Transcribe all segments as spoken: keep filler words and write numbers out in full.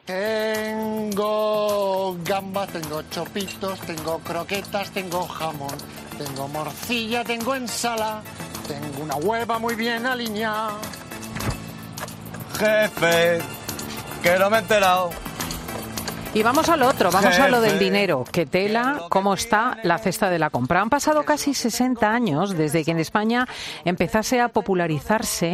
Tengo gambas, tengo chopitos, tengo croquetas, tengo jamón, tengo morcilla, tengo ensalada, tengo una hueva muy bien alineada. Jefe, que no me he enterado. Y vamos a lo otro, vamos Jefe. a lo del dinero. ¿Qué tela? ¿Cómo está la cesta de la compra? Han pasado casi sesenta años desde que en España empezase a popularizarse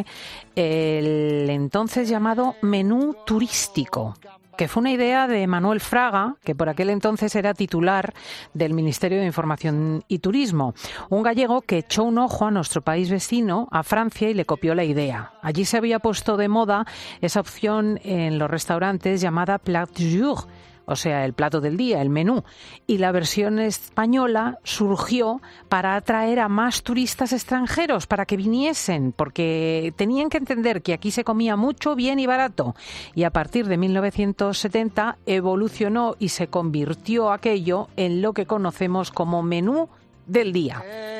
el entonces llamado menú turístico, que fue una idea de Manuel Fraga, que por aquel entonces era titular del Ministerio de Información y Turismo, un gallego que echó un ojo a nuestro país vecino, a Francia, y le copió la idea. Allí se había puesto de moda esa opción en los restaurantes llamada plat du jour, o sea, el plato del día, el menú. Y la versión española surgió para atraer a más turistas extranjeros, para que viniesen, porque tenían que entender que aquí se comía mucho, bien y barato. Y a partir de mil novecientos setenta evolucionó y se convirtió aquello en lo que conocemos como menú del día.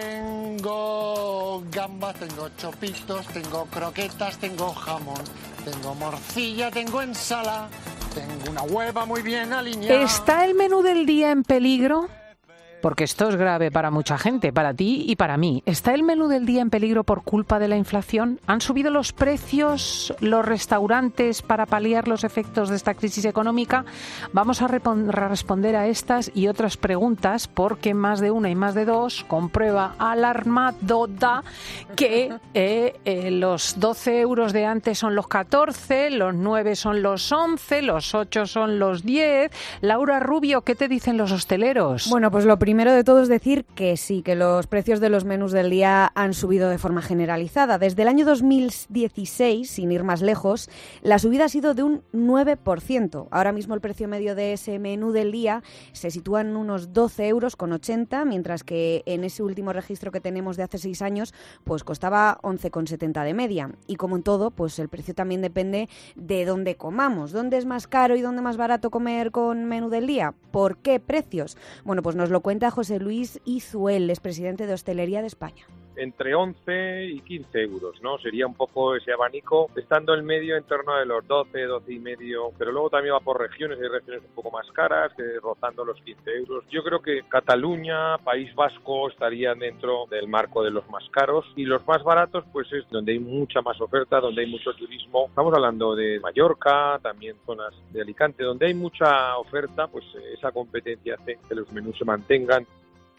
Tengo gambas, tengo chopitos, tengo croquetas, tengo jamón, tengo morcilla, tengo ensalada, tengo una hueva muy bien alineada. ¿Está el menú del día en peligro? Porque esto es grave para mucha gente, para ti y para mí. ¿Está el menú del día en peligro por culpa de la inflación? ¿Han subido los precios los restaurantes para paliar los efectos de esta crisis económica? Vamos a, repon- a responder a estas y otras preguntas, porque más de una y más de dos comprueba alarmadota que eh, eh, los doce euros de antes son los catorce, los nueve son los once, los ocho son los diez. Laura Rubio, ¿qué te dicen los hosteleros? Bueno, pues lo primero de todo es decir que sí, que los precios de los menús del día han subido de forma generalizada. Desde el año dos mil dieciséis, sin ir más lejos, la subida ha sido de un nueve por ciento. Ahora mismo el precio medio de ese menú del día se sitúa en unos doce euros con ochenta, mientras que en ese último registro que tenemos de hace seis años, pues costaba once con setenta de media. Y como en todo, pues el precio también depende de dónde comamos. ¿Dónde es más caro y dónde más barato comer con menú del día? ¿Por qué precios? Bueno, pues nos lo cuenta José Luis Izuel, es presidente de Hostelería de España. Entre once y quince euros, ¿no? Sería un poco ese abanico, estando en medio en torno de los doce, doce y medio, pero luego también va por regiones, hay regiones un poco más caras, que rozando los quince euros. Yo creo que Cataluña, País Vasco estarían dentro del marco de los más caros, y los más baratos pues es donde hay mucha más oferta, donde hay mucho turismo. Estamos hablando de Mallorca, también zonas de Alicante, donde hay mucha oferta, pues esa competencia hace que los menús se mantengan.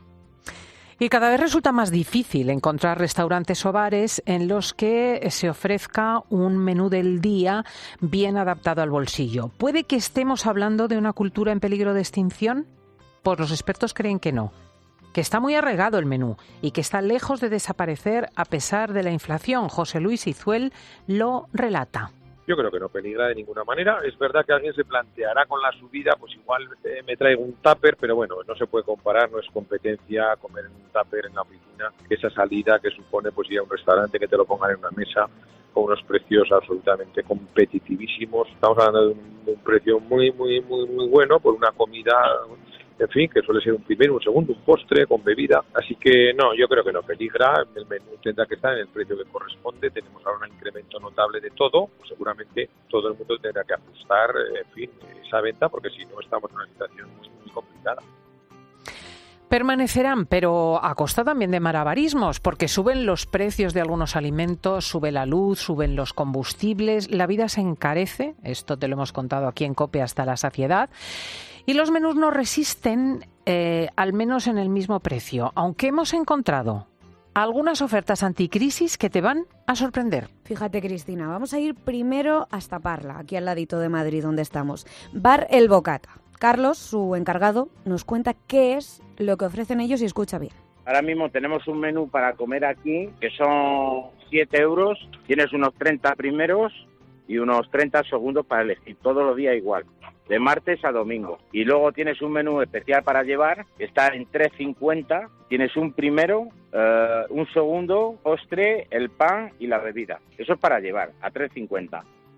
Y cada vez resulta más difícil encontrar restaurantes o bares en los que se ofrezca un menú del día bien adaptado al bolsillo. ¿Puede que estemos hablando de una cultura en peligro de extinción? Pues los expertos creen que no, que está muy arraigado el menú y que está lejos de desaparecer a pesar de la inflación. José Luis Izuel lo relata. Yo creo que no peligra de ninguna manera. Es verdad que alguien se planteará con la subida, pues igual eh, me traigo un tupper, pero bueno, no se puede comparar, no es competencia comer en un tupper en la oficina, esa salida que supone pues ir a un restaurante que te lo pongan en una mesa con unos precios absolutamente competitivísimos. Estamos hablando de un, de un precio muy, muy, muy, muy bueno por una comida, en fin, que suele ser un primero, un segundo, un postre con bebida. Así que no, yo creo que no peligra. El menú tendrá que estar en el precio que corresponde. Tenemos ahora un incremento notable de todo. Pues seguramente todo el mundo tendrá que ajustar, en fin, esa venta, porque si no estamos en una situación muy, muy complicada. Permanecerán, pero a costa también de malabarismos, porque suben los precios de algunos alimentos, sube la luz, suben los combustibles, la vida se encarece, esto te lo hemos contado aquí en COPE hasta la saciedad, y los menús no resisten, eh, al menos en el mismo precio, aunque hemos encontrado algunas ofertas anticrisis que te van a sorprender. Fíjate, Cristina, vamos a ir primero hasta Parla, aquí al ladito de Madrid, donde estamos. Bar El Bocata. Carlos, su encargado, nos cuenta qué es lo que ofrecen ellos y escucha bien. Ahora mismo tenemos un menú para comer aquí que son siete euros. Tienes unos treinta primeros y unos treinta segundos para elegir. Todos los días igual, de martes a domingo. Y luego tienes un menú especial para llevar que está en tres cincuenta. Tienes un primero, eh, un segundo, postre, el pan y la bebida. Eso es para llevar a tres cincuenta.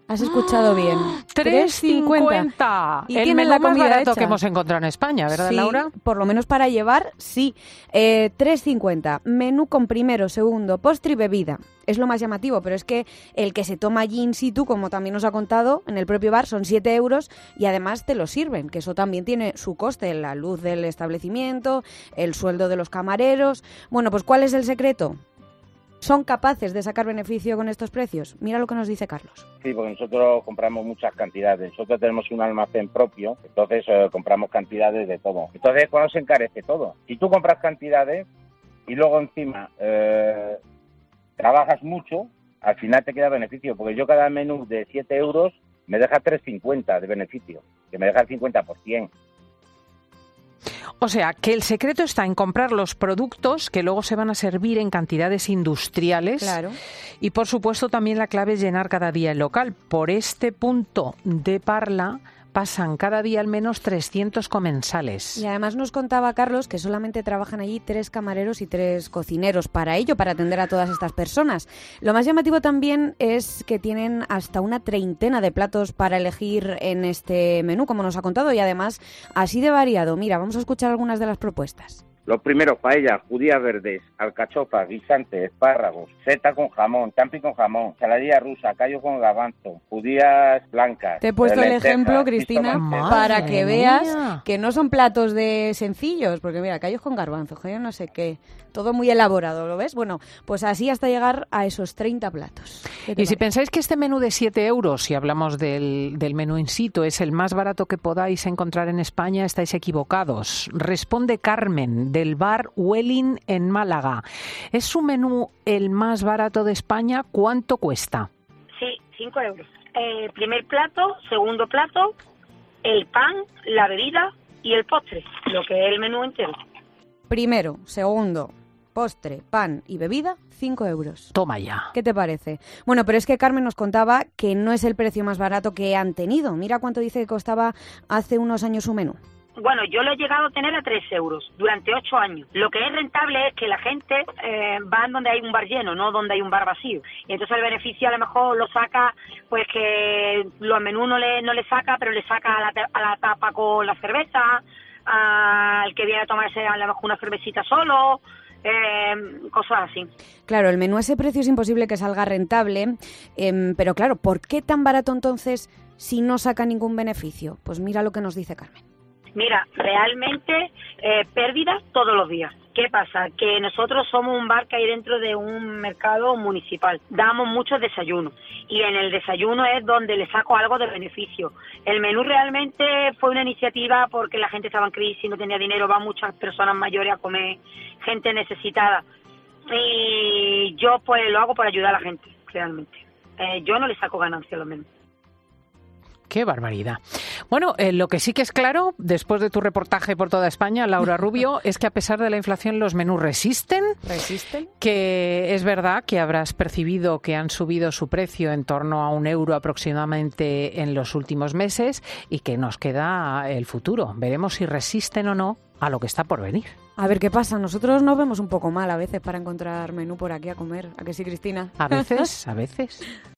Has escuchado bien. tres cincuenta. Y El tienen menú la más comida barato hecha. que hemos encontrado en España, ¿verdad, Sí, Laura? por lo menos para llevar, sí. Eh, tres cincuenta. Menú con primero, segundo, postre y bebida. Es lo más llamativo, pero es que el que se toma allí in situ, como también nos ha contado, en el propio bar son siete euros y además te lo sirven, que eso también tiene su coste, la luz del establecimiento, el sueldo de los camareros. Bueno, pues ¿cuál es el secreto? ¿Son capaces de sacar beneficio con estos precios? Mira lo que nos dice Carlos. Sí, porque nosotros compramos muchas cantidades. Nosotros tenemos un almacén propio, entonces eh, compramos cantidades de todo. Entonces, ¿cuándo se encarece todo? Si tú compras cantidades y luego encima eh, trabajas mucho, al final te queda beneficio, porque yo cada menú de siete euros me deja tres cincuenta de beneficio, que me deja el cincuenta por ciento. O sea, que el secreto está en comprar los productos que luego se van a servir en cantidades industriales. Claro. Y, por supuesto, también la clave es llenar cada día el local. Por este punto de Parla pasan cada día al menos trescientos comensales. Y además nos contaba Carlos que solamente trabajan allí tres camareros y tres cocineros para ello, para atender a todas estas personas. Lo más llamativo también es que tienen hasta una treintena de platos para elegir en este menú, como nos ha contado, y además así de variado. Mira, vamos a escuchar algunas de las propuestas. Los primeros, paella, judías verdes, alcachofas, guisantes, espárragos, seta con jamón, champi con jamón, saladilla rusa, callo con garbanzo, judías blancas. Te he puesto el lentejas, ejemplo, Cristina, jitomate. para Madre que veas mía. que no son platos de sencillos, porque mira, callos con garbanzo, callos no sé qué, todo muy elaborado, ¿lo ves? Bueno, pues así hasta llegar a esos treinta platos. ¿Qué te Y si parece? pensáis que este menú de siete euros, si hablamos del, del menú in situ, es el más barato que podáis encontrar en España, estáis equivocados. Responde Carmen, del bar Welling en Málaga. ¿Es su menú el más barato de España? ¿Cuánto cuesta? Sí, cinco euros. Eh, primer plato, segundo plato, el pan, la bebida y el postre, lo que es el menú entero. Primero, segundo, postre, pan y bebida, cinco euros. Toma ya. ¿Qué te parece? Bueno, pero es que Carmen nos contaba que no es el precio más barato que han tenido. Mira cuánto dice que costaba hace unos años su menú. Bueno, yo lo he llegado a tener a tres euros durante ocho años. Lo que es rentable es que la gente eh, va donde hay un bar lleno, no donde hay un bar vacío. Y entonces el beneficio a lo mejor lo saca, pues que los menús no le, no le saca, pero le saca a la, a la tapa con la cerveza, al que viene a tomarse a lo mejor una cervecita solo, eh, cosas así. Claro, el menú a ese precio es imposible que salga rentable, eh, pero claro, ¿por qué tan barato entonces si no saca ningún beneficio? Pues mira lo que nos dice Carmen. Mira, realmente eh, pérdidas todos los días. ¿Qué pasa? Que nosotros somos un bar que hay dentro de un mercado municipal. Damos muchos desayunos y en el desayuno es donde le saco algo de beneficio. El menú realmente fue una iniciativa porque la gente estaba en crisis, no tenía dinero, van muchas personas mayores a comer, gente necesitada. Y yo pues lo hago por ayudar a la gente, realmente. Eh, yo no le saco ganancia a los menús. ¡Qué barbaridad! Bueno, eh, lo que sí que es claro, después de tu reportaje por toda España, Laura Rubio, es que a pesar de la inflación los menús resisten. ¿Resisten? Que es verdad que habrás percibido que han subido su precio en torno a un euro aproximadamente en los últimos meses y que nos queda el futuro. Veremos si resisten o no a lo que está por venir. A ver qué pasa. Nosotros nos vemos un poco mal a veces para encontrar menú por aquí a comer. ¿A que sí, Cristina? A veces, a veces.